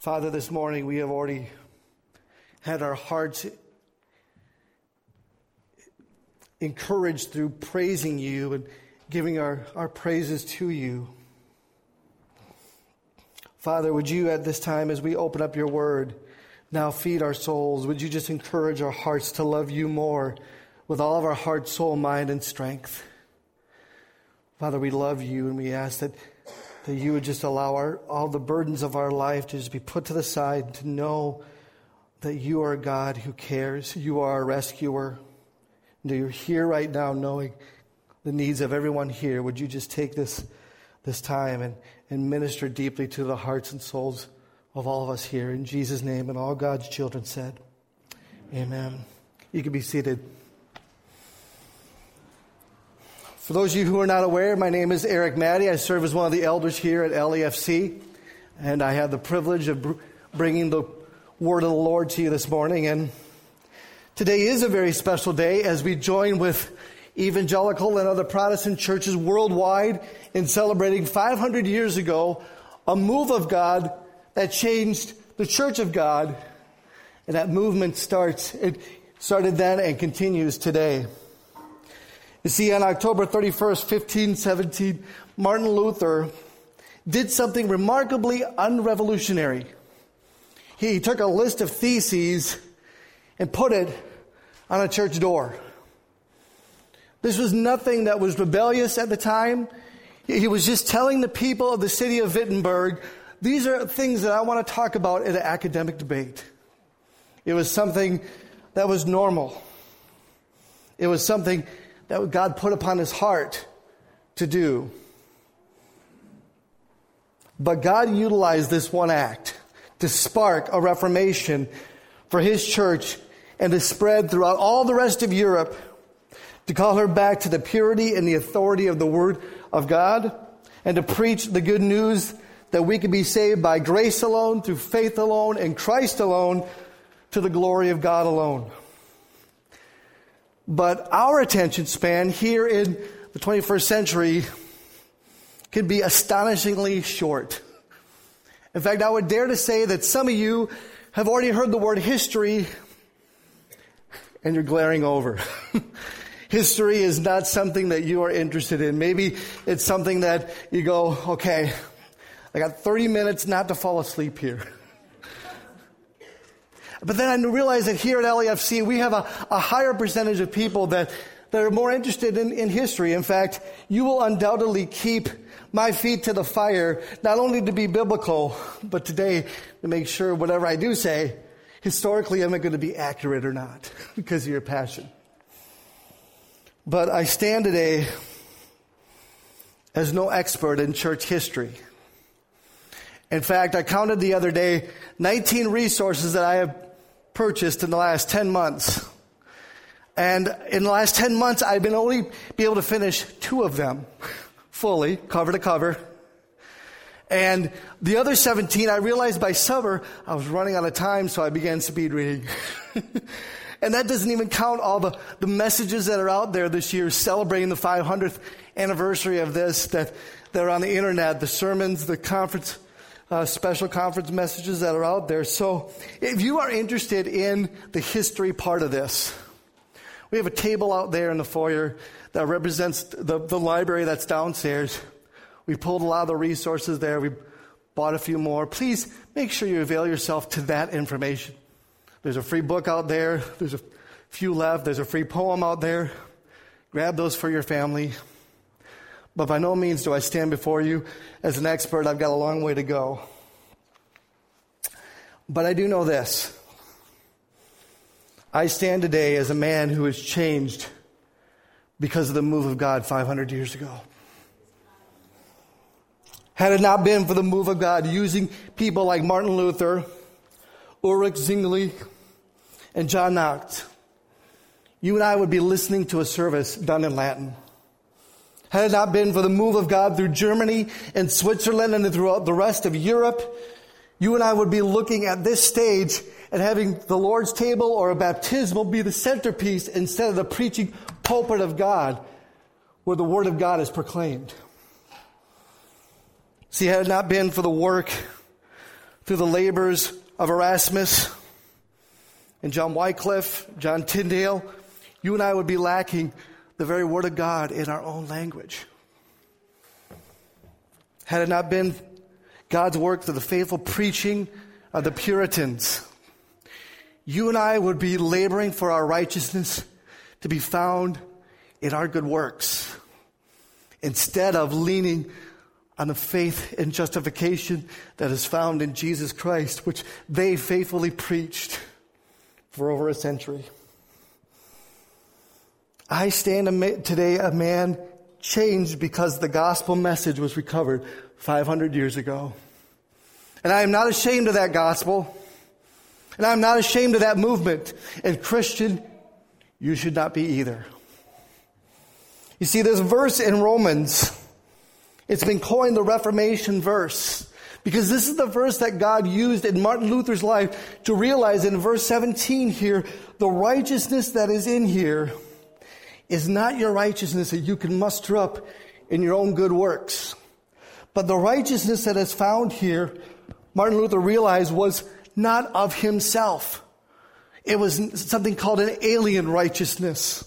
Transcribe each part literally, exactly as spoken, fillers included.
Father, this morning we have already had our hearts encouraged through praising you and giving our, our praises to you. Father, would you at this time, as we open up your word, now feed our souls? Would you just encourage our hearts to love you more with all of our heart, soul, mind, and strength? Father, we love you, and we ask that, that you would just allow our, all the burdens of our life to just be put to the side, to know that you are a God who cares. You are our rescuer. And you're here right now knowing the needs of everyone here. Would you just take this, this time and, and minister deeply to the hearts and souls of all of us here. In Jesus' name, and all God's children said, amen. You can be seated. For those of you who are not aware, my name is Eric Maddie. I serve as one of the elders here at L E F C, and I have the privilege of br- bringing the word of the Lord to you this morning. And today is a very special day as we join with evangelical and other Protestant churches worldwide in celebrating five hundred years ago a move of God that changed the Church of God, and that movement starts. It started then and continues today. You see, on October thirty-first, fifteen seventeen, Martin Luther did something remarkably unrevolutionary. He took a list of theses and put it on a church door. This was nothing that was rebellious at the time. He was just telling the people of the city of Wittenberg, these are things that I want to talk about in an academic debate. It was something that was normal. It was something that God put upon his heart to do. But God utilized this one act to spark a reformation for his church and to spread throughout all the rest of Europe, to call her back to the purity and the authority of the Word of God, and to preach the good news that we can be saved by grace alone, through faith alone, and Christ alone, to the glory of God alone. But our attention span here in the twenty-first century can be astonishingly short. In fact, I would dare to say that some of you have already heard the word history and you're glaring over. History is not something that you are interested in. Maybe it's something that you go, okay, I got thirty minutes not to fall asleep here. But then I realized that here at L E F C, we have a, a higher percentage of people that, that are more interested in, in history. In fact, you will undoubtedly keep my feet to the fire, not only to be biblical, but today to make sure whatever I do say, historically, am I going to be accurate or not, because of your passion. But I stand today as no expert in church history. In fact, I counted the other day nineteen resources that I have purchased in the last ten months. And in the last ten months, I've been only be able to finish two of them fully, cover to cover. And the other seventeen, I realized by summer, I was running out of time, so I began speed reading. And that doesn't even count all the, the messages that are out there this year celebrating the five hundredth anniversary of this, that, that are on the internet, the sermons, the conference, uh, special conference messages that are out there. So if you are interested in the history part of this, we have a table out there in the foyer that represents the, the library that's downstairs. We pulled a lot of the resources there. We bought a few more. Please make sure you avail yourself to that information. There's a free book out there. There's a few left. There's a free poem out there. Grab those for your family. But by no means do I stand before you as an expert. I've got a long way to go. But I do know this. I stand today as a man who is changed because of the move of God five hundred years ago. Had it not been for the move of God using people like Martin Luther, Ulrich Zwingli, and John Knox, you and I would be listening to a service done in Latin. Had it not been for the move of God through Germany and Switzerland and throughout the rest of Europe, you and I would be looking at this stage and having the Lord's table or a baptismal be the centerpiece instead of the preaching pulpit of God where the Word of God is proclaimed. See, had it not been for the work through the labors of Erasmus and John Wycliffe, John Tyndale, you and I would be lacking the very Word of God in our own language. Had it not been God's work through the faithful preaching of the Puritans, you and I would be laboring for our righteousness to be found in our good works, instead of leaning on the faith and justification that is found in Jesus Christ, which they faithfully preached for over a century. I stand today a man changed because the gospel message was recovered five hundred years ago. And I am not ashamed of that gospel. And I'm not ashamed of that movement. And Christian, you should not be either. You see, this verse in Romans, it's been coined the Reformation verse, because this is the verse that God used in Martin Luther's life to realize in verse seventeen here, the righteousness that is in here is not your righteousness that you can muster up in your own good works. But the righteousness that is found here, Martin Luther realized, was not of himself. It was something called an alien righteousness.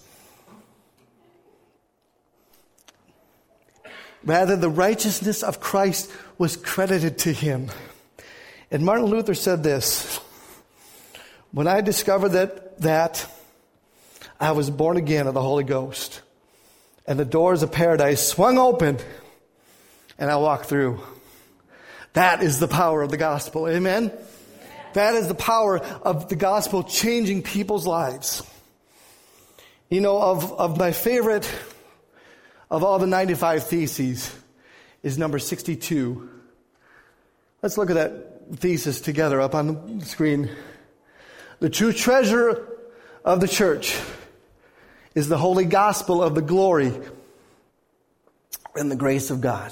Rather, the righteousness of Christ was credited to him. And Martin Luther said this: when I discovered that, that I was born again of the Holy Ghost, and the doors of paradise swung open, and I walked through. That is the power of the gospel. Amen? That is the power of the gospel changing people's lives. You know, of, of my favorite of all the ninety-five theses is number sixty-two. Let's look at that thesis together up on the screen. The true treasure of the church is the holy gospel of the glory and the grace of God.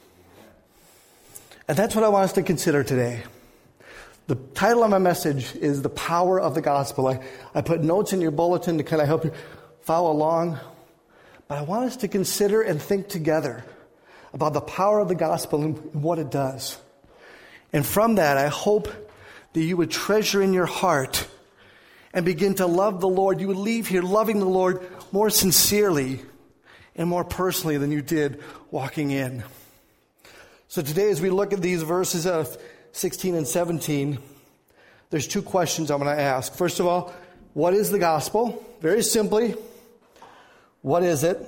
And that's what I want us to consider today. The title of my message is The Power of the Gospel. I, I put notes in your bulletin to kind of help you follow along. But I want us to consider and think together about the power of the gospel and what it does. And from that, I hope that you would treasure in your heart and begin to love the Lord. You would leave here loving the Lord more sincerely and more personally than you did walking in. So today, as we look at these verses of sixteen and seventeen, there's two questions I'm going to ask. First of all, what is the gospel? Very simply, what is it?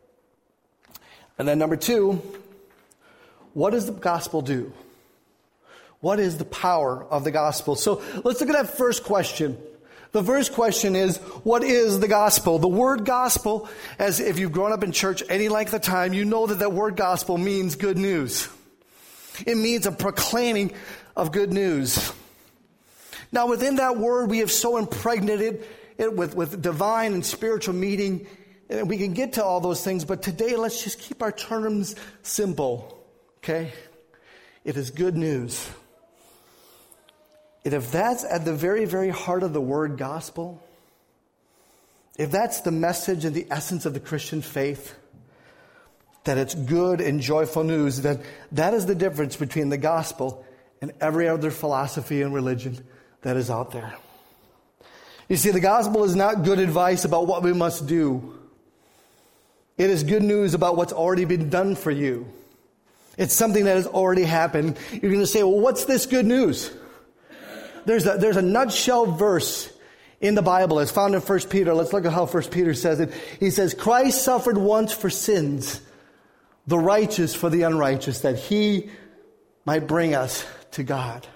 And then number two, what does the gospel do? What is the power of the gospel? So let's look at that first question. The first question is, what is the gospel? The word gospel, as if you've grown up in church any length of time, you know that that word gospel means good news. It means a proclaiming of good news. Now, within that word, we have so impregnated it with, with divine and spiritual meaning. And we can get to all those things, but today let's just keep our terms simple, okay? It is good news. And if that's at the very, very heart of the word gospel, if that's the message and the essence of the Christian faith, that it's good and joyful news, then that is the difference between the gospel and every other philosophy and religion that is out there. You see, the gospel is not good advice about what we must do. It is good news about what's already been done for you. It's something that has already happened. You're going to say, well, what's this good news? There's a, there's a nutshell verse in the Bible. It's found in First Peter. Let's look at how First Peter says it. He says, Christ suffered once for sins, the righteous for the unrighteous, that he might bring us to God.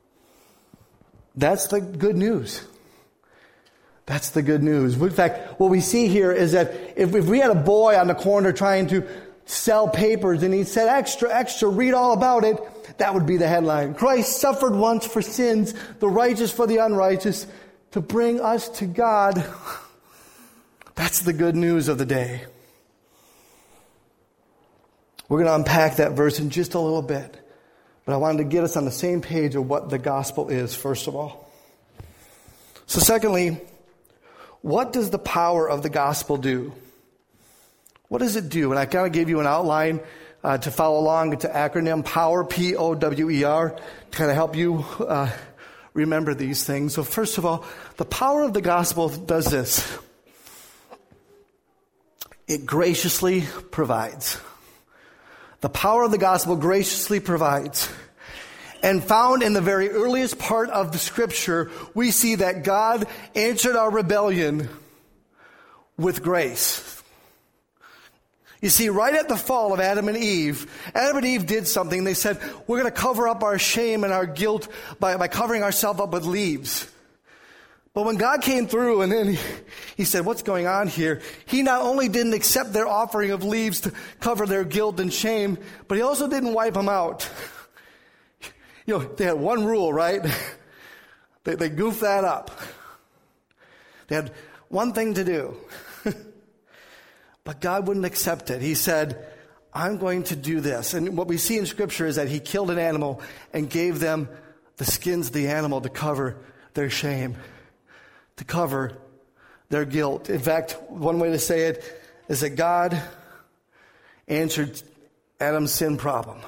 That's the good news. That's the good news. In fact, what we see here is that if, if we had a boy on the corner trying to sell papers and he said, extra, extra, read all about it, that would be the headline. Christ suffered once for sins, the righteous for the unrighteous, to bring us to God. That's the good news of the day. We're going to unpack that verse in just a little bit. But I wanted to get us on the same page of what the gospel is, first of all. So secondly, what does the power of the gospel do? What does it do? And I kind of gave you an outline uh, to follow along, it's an acronym, POWER, P O W E R, to kind of help you uh, remember these things. So first of all, the power of the gospel does this. It graciously provides. The power of the gospel graciously provides. And found in the very earliest part of the scripture, we see that God answered our rebellion with grace. You see, right at the fall of Adam and Eve, Adam and Eve did something. They said, we're going to cover up our shame and our guilt by, by covering ourselves up with leaves. But when God came through and then he, he said, what's going on here? He not only didn't accept their offering of leaves to cover their guilt and shame, but he also didn't wipe them out. You know, they had one rule, right? They, they goofed that up. They had one thing to do. But God wouldn't accept it. He said, I'm going to do this. And what we see in Scripture is that he killed an animal and gave them the skins of the animal to cover their shame, to cover their guilt. In fact, one way to say it is that God answered Adam's sin problem.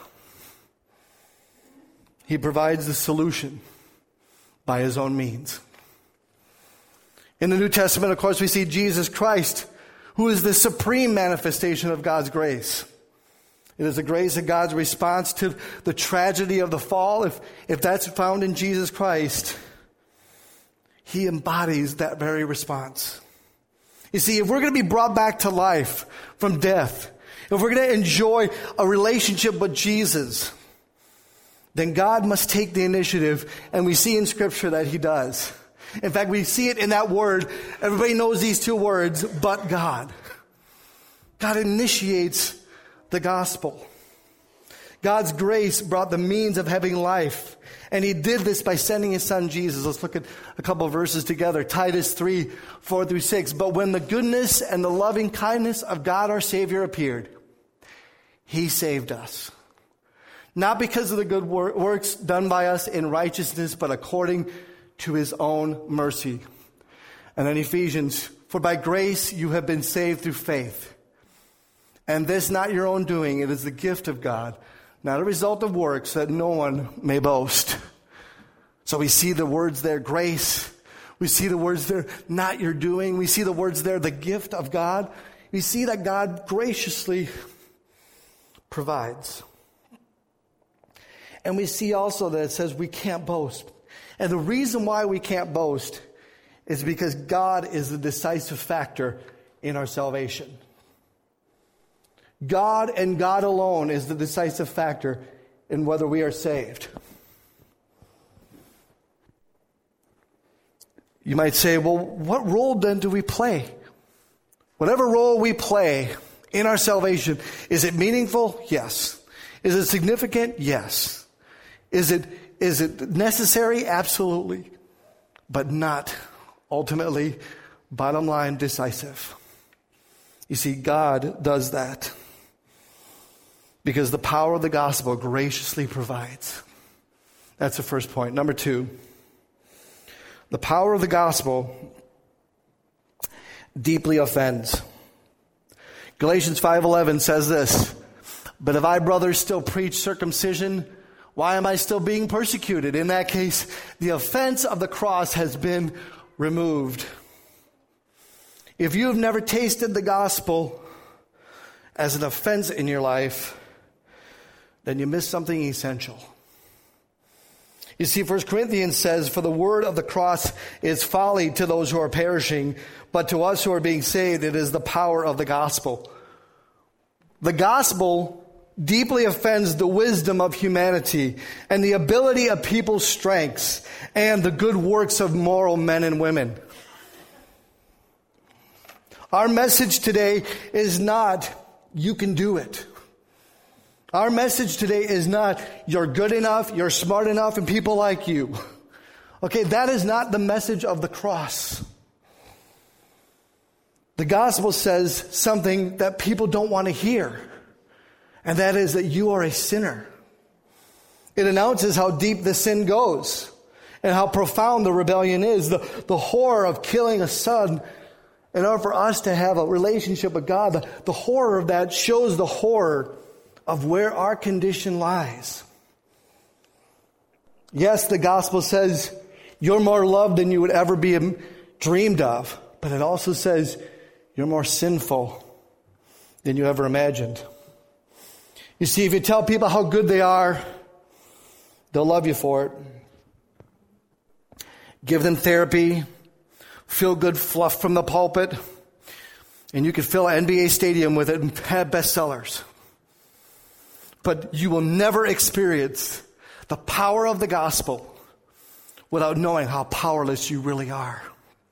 He provides the solution by his own means. In the New Testament, of course, we see Jesus Christ, who is the supreme manifestation of God's grace. It is the grace of God's response to the tragedy of the fall. If, if that's found in Jesus Christ, he embodies that very response. You see, if we're going to be brought back to life from death, if we're going to enjoy a relationship with Jesus, then God must take the initiative, and we see in Scripture that he does. In fact, we see it in that word. Everybody knows these two words, but God. God initiates the gospel. God's grace brought the means of having life, and he did this by sending his son Jesus. Let's look at a couple of verses together. Titus three, four through six. But when the goodness and the loving kindness of God our Savior appeared, he saved us. Not because of the good wor- works done by us in righteousness, but according to his own mercy. And then Ephesians, for by grace you have been saved through faith. And this not your own doing, it is the gift of God, not a result of works, that no one may boast. So we see the words there, grace. We see the words there, not your doing. We see the words there, the gift of God. We see that God graciously provides. And we see also that it says we can't boast. And the reason why we can't boast is because God is the decisive factor in our salvation. God and God alone is the decisive factor in whether we are saved. You might say, well, what role then do we play? Whatever role we play in our salvation, is it meaningful? Yes. Is it significant? Yes. Is it, is it necessary? Absolutely. But not ultimately, bottom line, decisive. You see, God does that because the power of the gospel graciously provides. That's the first point. Number two, the power of the gospel deeply offends. Galatians five eleven says this, but if I, brothers, still preach circumcision, why am I still being persecuted? In that case, the offense of the cross has been removed. If you have never tasted the gospel as an offense in your life, then you miss something essential. You see, First Corinthians says, for the word of the cross is folly to those who are perishing, but to us who are being saved, it is the power of the gospel. The gospel deeply offends the wisdom of humanity and the ability of people's strengths and the good works of moral men and women. Our message today is not, you can do it. Our message today is not, you're good enough, you're smart enough, and people like you. Okay, that is not the message of the cross. The gospel says something that people don't want to hear. And that is that you are a sinner. It announces how deep the sin goes and how profound the rebellion is. The, the horror of killing a son in order for us to have a relationship with God. The, the horror of that shows the horror of where our condition lies. Yes, the gospel says you're more loved than you would ever be dreamed of, but it also says you're more sinful than you ever imagined. You see, if you tell people how good they are, they'll love you for it. Give them therapy, feel good fluff from the pulpit, and you can fill an N B A stadium with it and have bestsellers. But you will never experience the power of the gospel without knowing how powerless you really are.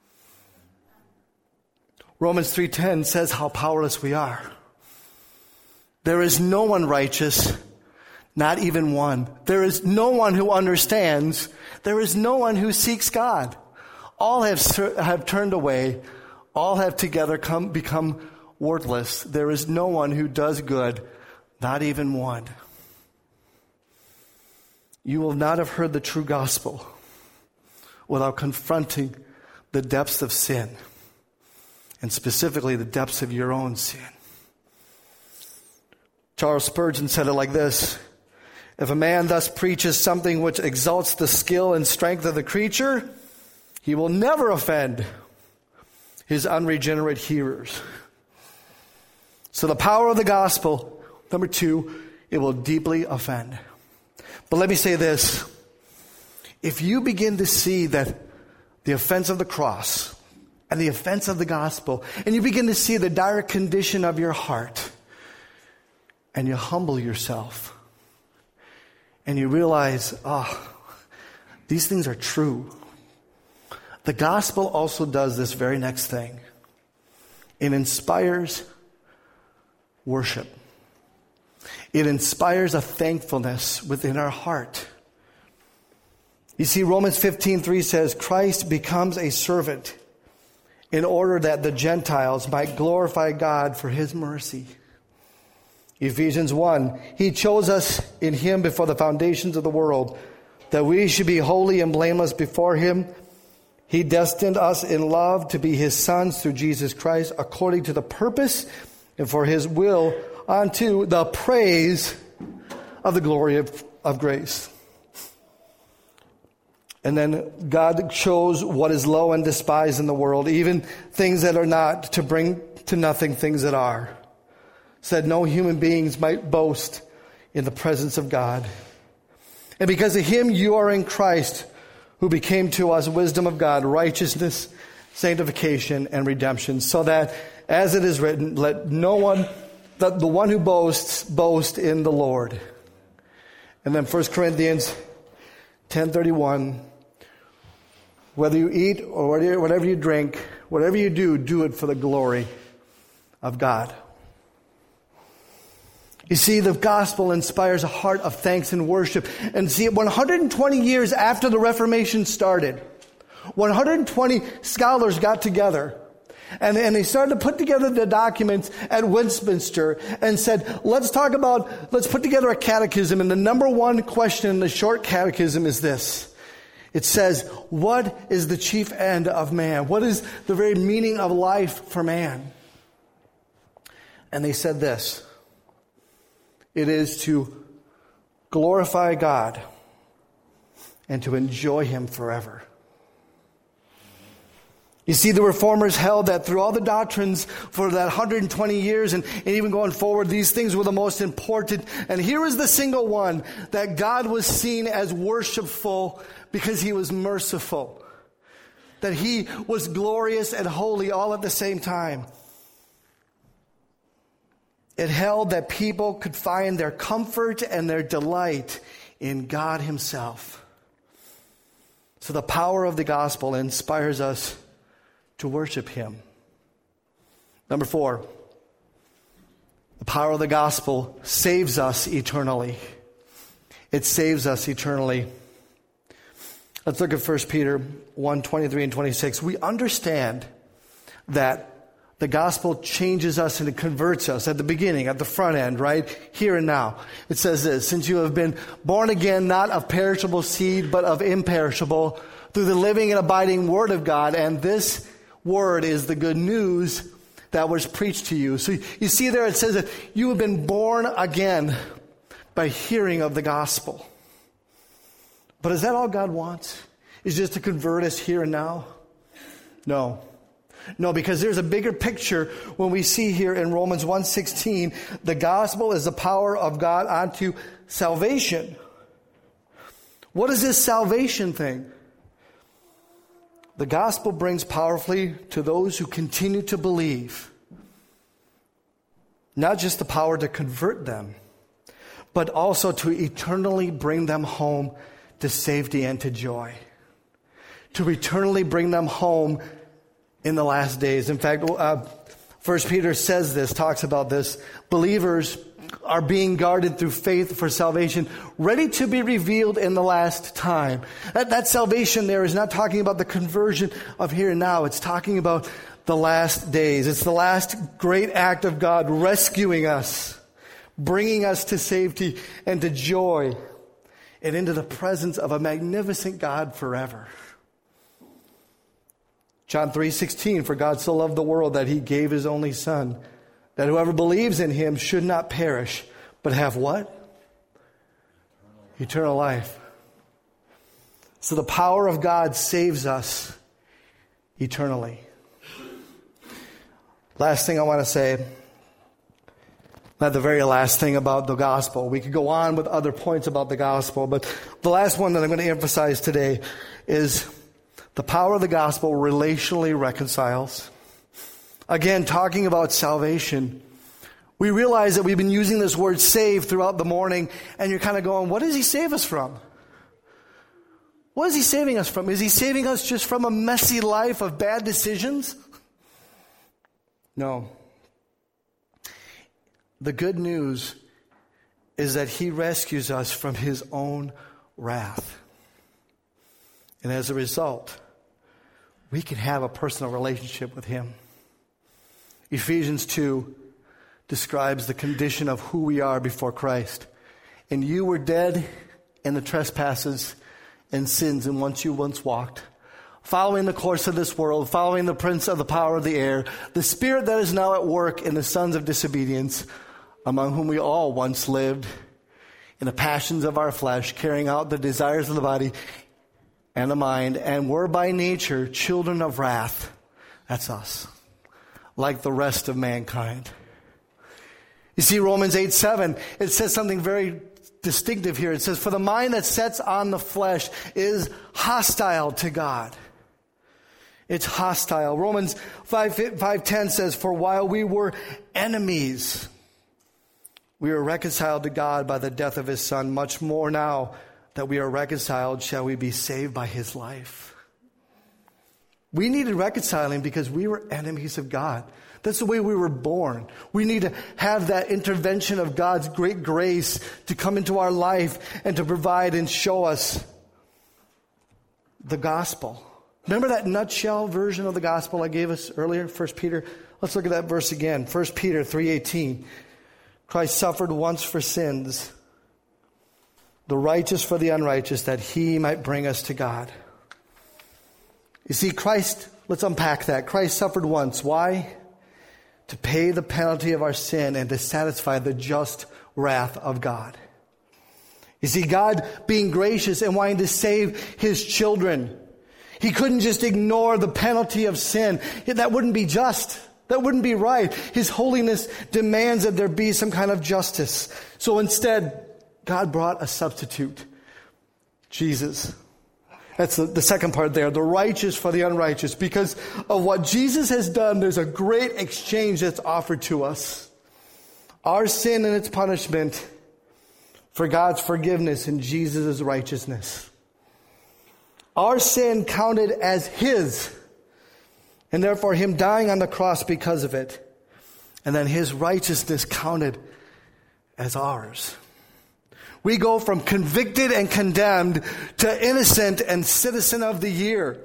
Romans three ten says how powerless we are. There is no one righteous, not even one. There is no one who understands. There is no one who seeks God. All have have turned away. All have together come become worthless. There is no one who does good, not even one. You will not have heard the true gospel without confronting the depths of sin, and specifically the depths of your own sin. Charles Spurgeon said it like this: if a man thus preaches something which exalts the skill and strength of the creature, he will never offend his unregenerate hearers. So the power of the gospel, number two, it will deeply offend. But let me say this. If you begin to see that the offense of the cross and the offense of the gospel, and you begin to see the dire condition of your heart, and you humble yourself, and you realize, oh, these things are true. The gospel also does this very next thing. It inspires worship. It inspires a thankfulness within our heart. You see, Romans fifteen three says, Christ becomes a servant in order that the Gentiles might glorify God for his mercy. Ephesians one, he chose us in him before the foundations of the world, that we should be holy and blameless before him. He destined us in love to be his sons through Jesus Christ, according to the purpose and for his will, unto the praise of the glory of, of grace. And then God chose what is low and despised in the world, even things that are not, to bring to nothing things that are, so that no human beings might boast in the presence of God. And because of him you are in Christ, who became to us wisdom of God, righteousness, sanctification, and redemption, so that, as it is written, let no one, that the one who boasts, boast in the Lord. And then First Corinthians ten thirty-one, whether you eat or whatever you drink, whatever you do, do it for the glory of God. You see, the gospel inspires a heart of thanks and worship. And see, one hundred twenty years after the Reformation started, one hundred twenty scholars got together and, and they started to put together the documents at Westminster and said, let's talk about, let's put together a catechism. And the number one question in the short catechism is this. It says, what is the chief end of man? What is the very meaning of life for man? And they said this. It is to glorify God and to enjoy him forever. You see, the reformers held that through all the doctrines for that one hundred twenty years and, and even going forward, these things were the most important. And here is the single one, that God was seen as worshipful because he was merciful. That he was glorious and holy all at the same time. It held that people could find their comfort and their delight in God himself. So the power of the gospel inspires us to worship him. Number four, the power of the gospel saves us eternally. It saves us eternally. Let's look at First Peter one, twenty-three and twenty-six. We understand that the gospel changes us and it converts us at the beginning, at the front end, right? Here and now. It says this, since you have been born again, not of perishable seed, but of imperishable, through the living and abiding word of God. And this word is the good news that was preached to you. So you see there it says that you have been born again by hearing of the gospel. But is that all God wants? Is just to convert us here and now? No. No, because there's a bigger picture when we see here in Romans one sixteen, the gospel is the power of God unto salvation. What is this salvation thing? The gospel brings powerfully to those who continue to believe. Not just the power to convert them, but also to eternally bring them home to safety and to joy. To eternally bring them home in the last days. In fact, uh, First Peter says this, talks about this. Believers are being guarded through faith for salvation, ready to be revealed in the last time. That, that salvation there is not talking about the conversion of here and now. It's talking about the last days. It's the last great act of God rescuing us, bringing us to safety and to joy and into the presence of a magnificent God forever. John three sixteen, for God so loved the world that he gave his only son, that whoever believes in him should not perish, but have what? Eternal, Eternal life. So the power of God saves us eternally. Last thing I want to say, not the very last thing about the gospel. We could go on with other points about the gospel, but the last one that I'm going to emphasize today is the power of the gospel relationally reconciles. Again, talking about salvation, we realize that we've been using this word save throughout the morning, and you're kind of going, what does he save us from? What is he saving us from? Is he saving us just from a messy life of bad decisions? No. The good news is that he rescues us from his own wrath. And as a result, we can have a personal relationship with him. Ephesians two describes the condition of who we are before Christ. And you were dead in the trespasses and sins in which you once walked, following the course of this world, following the prince of the power of the air, the spirit that is now at work in the sons of disobedience, among whom we all once lived in the passions of our flesh, carrying out the desires of the body and the mind, and were by nature children of wrath. That's us. Like the rest of mankind. You see, Romans eight seven, it says something very distinctive here. It says, for the mind that sets on the flesh is hostile to God. It's hostile. Romans five ten says, for while we were enemies, we were reconciled to God by the death of his son. Much more now that we are reconciled, shall we be saved by his life. We needed reconciling because we were enemies of God. That's the way we were born. We need to have that intervention of God's great grace to come into our life and to provide and show us the gospel. Remember that nutshell version of the gospel I gave us earlier, First Peter? Let's look at that verse again. First Peter three eighteen. Christ suffered once for sins, the righteous for the unrighteous, that he might bring us to God. You see, Christ, let's unpack that. Christ suffered once. Why? To pay the penalty of our sin and to satisfy the just wrath of God. You see, God being gracious and wanting to save his children, he couldn't just ignore the penalty of sin. That wouldn't be just. That wouldn't be right. His holiness demands that there be some kind of justice. So instead, God brought a substitute, Jesus. That's the, the second part there, the righteous for the unrighteous. Because of what Jesus has done, there's a great exchange that's offered to us. Our sin and its punishment for God's forgiveness and Jesus' righteousness. Our sin counted as his, and therefore him dying on the cross because of it. And then his righteousness counted as ours. We go from convicted and condemned to innocent and citizen of the year.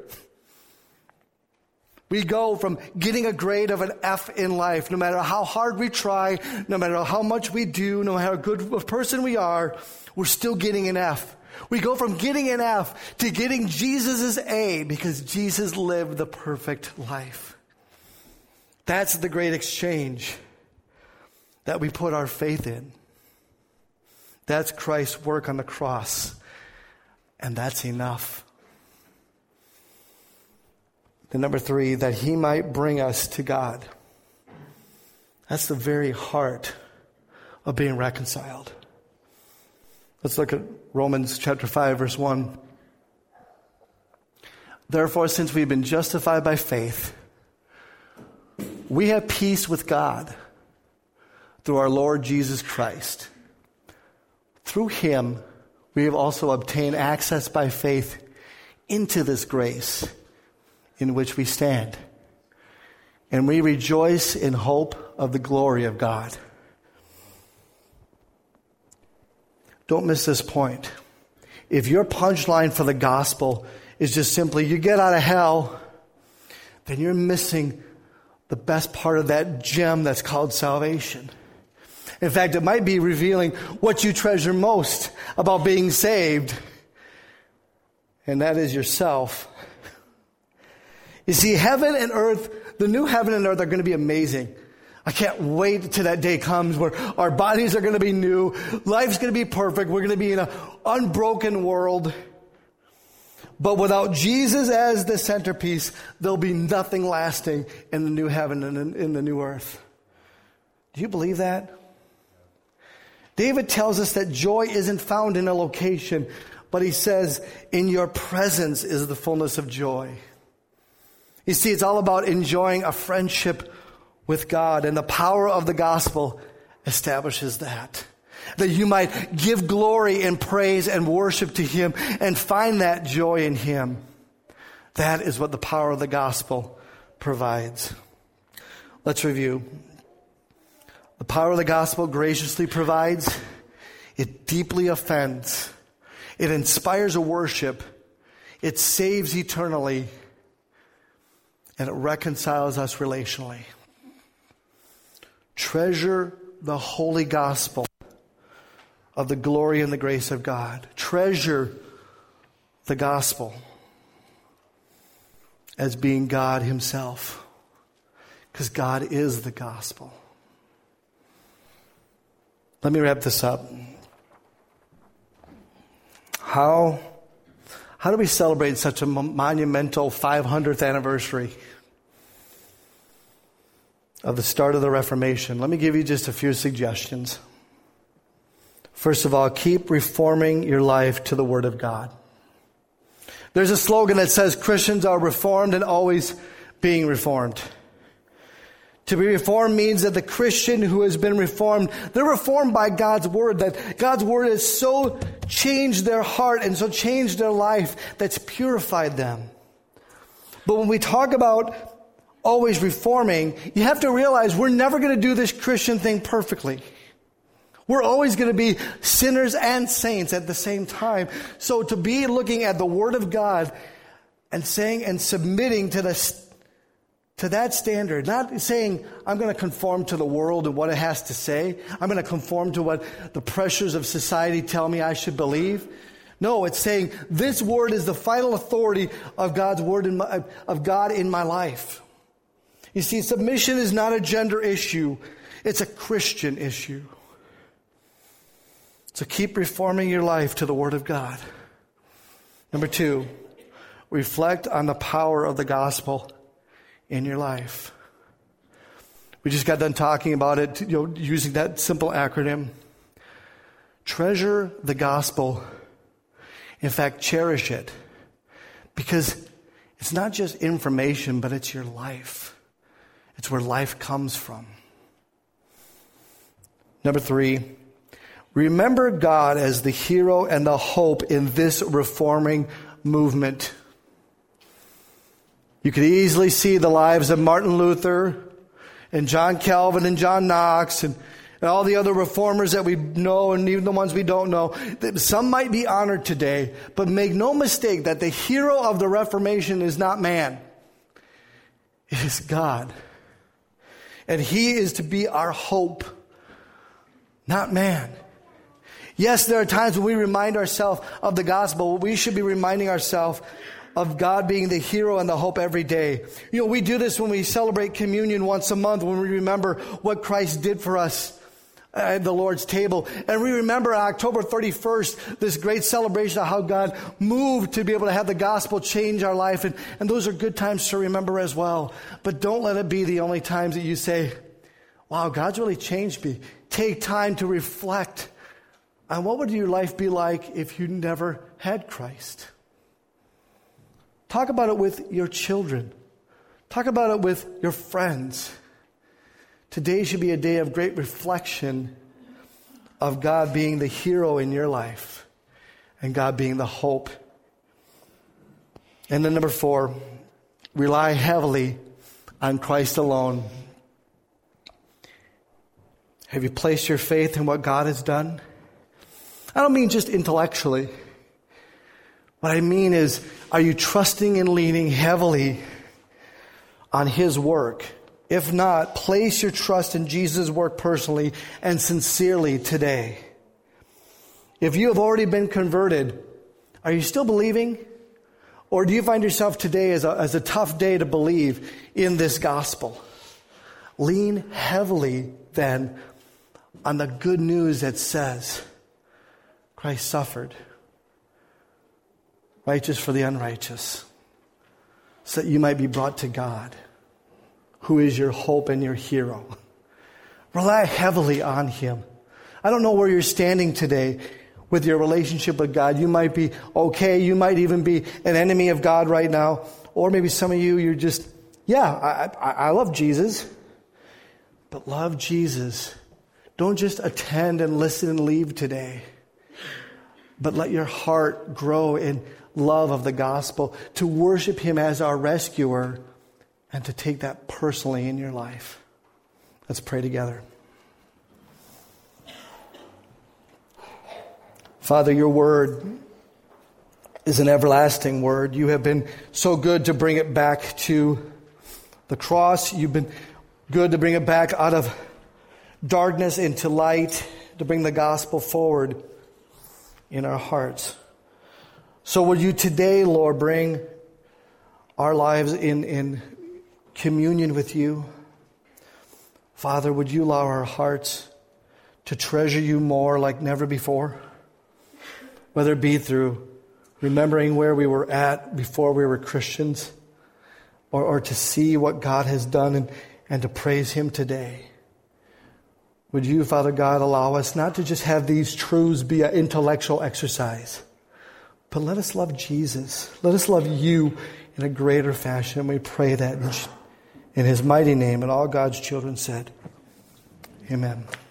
We go from getting a grade of an F in life, no matter how hard we try, no matter how much we do, no matter how good of a person we are, we're still getting an F. We go from getting an F to getting Jesus' A because Jesus lived the perfect life. That's the great exchange that we put our faith in. That's Christ's work on the cross. And that's enough. And number three, that he might bring us to God. That's the very heart of being reconciled. Let's look at Romans chapter five, verse one. Therefore, since we've been justified by faith, we have peace with God through our Lord Jesus Christ. Through him, we have also obtained access by faith into this grace in which we stand. And we rejoice in hope of the glory of God. Don't miss this point. If your punchline for the gospel is just simply, you get out of hell, then you're missing the best part of that gem that's called salvation. In fact, it might be revealing what you treasure most about being saved, and that is yourself. You see, heaven and earth, the new heaven and earth are going to be amazing. I can't wait till that day comes where our bodies are going to be new. Life's going to be perfect. We're going to be in an unbroken world. But without Jesus as the centerpiece, there'll be nothing lasting in the new heaven and in the new earth. Do you believe that? David tells us that joy isn't found in a location, but he says, in your presence is the fullness of joy. You see, it's all about enjoying a friendship with God, and the power of the gospel establishes that. That you might give glory and praise and worship to him and find that joy in him. That is what the power of the gospel provides. Let's review. The power of the gospel graciously provides. It deeply offends. It inspires a worship. It saves eternally. And it reconciles us relationally. Treasure the holy gospel of the glory and the grace of God. Treasure the gospel as being God himself. Because God is the gospel. Let me wrap this up. How, how do we celebrate such a monumental five hundredth anniversary of the start of the Reformation? Let me give you just a few suggestions. First of all, keep reforming your life to the Word of God. There's a slogan that says Christians are reformed and always being reformed. To be reformed means that the Christian who has been reformed, they're reformed by God's Word, that God's Word has so changed their heart and so changed their life that's purified them. But when we talk about always reforming, you have to realize we're never going to do this Christian thing perfectly. We're always going to be sinners and saints at the same time. So to be looking at the Word of God and saying and submitting to the to that standard, not saying I'm going to conform to the world and what it has to say. I'm going to conform to what the pressures of society tell me I should believe. No, it's saying this Word is the final authority of God's Word in my, of God in my life. You see, submission is not a gender issue. It's a Christian issue. So keep reforming your life to the Word of God. Number two, reflect on the power of the gospel in your life. We just got done talking about it, you know, using that simple acronym. Treasure the gospel. In fact, cherish it. Because it's not just information, but it's your life. It's where life comes from. Number three, remember God as the hero and the hope in this reforming movement. You could easily see the lives of Martin Luther and John Calvin and John Knox and, and all the other reformers that we know and even the ones we don't know. Some might be honored today, but make no mistake that the hero of the Reformation is not man. It is God. And He is to be our hope, not man. Yes, there are times when we remind ourselves of the gospel. We should be reminding ourselves of God being the hero and the hope every day. You know, we do this when we celebrate communion once a month, when we remember what Christ did for us at the Lord's table. And we remember on October thirty-first, this great celebration of how God moved to be able to have the gospel change our life. And, and those are good times to remember as well. But don't let it be the only times that you say, wow, God's really changed me. Take time to reflect on what would your life be like if you never had Christ. Talk about it with your children. Talk about it with your friends. Today should be a day of great reflection of God being the hero in your life and God being the hope. And then number four, rely heavily on Christ alone. Have you placed your faith in what God has done? I don't mean just intellectually. What I mean is, are you trusting and leaning heavily on His work? If not, place your trust in Jesus' work personally and sincerely today. If you have already been converted, are you still believing? Or do you find yourself today as a, as a tough day to believe in this gospel? Lean heavily then on the good news that says Christ suffered, righteous for the unrighteous, so that you might be brought to God, who is your hope and your hero. Rely heavily on Him. I don't know where you're standing today with your relationship with God. You might be okay. You might even be an enemy of God right now. Or maybe some of you, you're just, yeah, I, I, I love Jesus. But love Jesus. Don't just attend and listen and leave today. But let your heart grow in love of the gospel, to worship Him as our rescuer, and to take that personally in your life. Let's pray together. Father, your word is an everlasting word. You have been so good to bring it back to the cross. You've been good to bring it back out of darkness into light, to bring the gospel forward in our hearts. So would you today, Lord, bring our lives in, in communion with you? Father, would you allow our hearts to treasure you more like never before? Whether it be through remembering where we were at before we were Christians, or, or to see what God has done and, and to praise Him today. Would you, Father God, allow us not to just have these truths be an intellectual exercise, but let us love Jesus. Let us love you in a greater fashion. And we pray that in, in His mighty name. And all God's children said, amen.